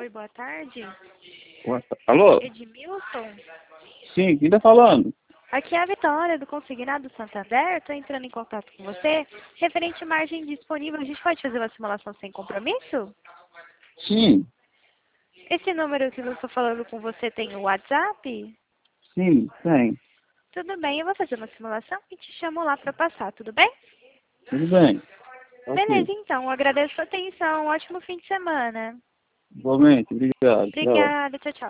Oi, boa tarde. Alô? Edmilson? Sim, quem tá falando? Aqui é a Vitória, do Consignado Santander. Estou entrando em contato com você. Referente à margem disponível, a gente pode fazer uma simulação sem compromisso? Sim, Esse número que eu estou falando com você tem o WhatsApp? sim, tem. Tudo bem, eu vou fazer uma simulação e te chamo lá para passar, tudo bem? Tudo bem. Beleza, Ok. então. Eu agradeço a sua atenção. Um ótimo fim de semana. Igualmente, obrigado. Tchau. Obrigada. Tchau, tchau.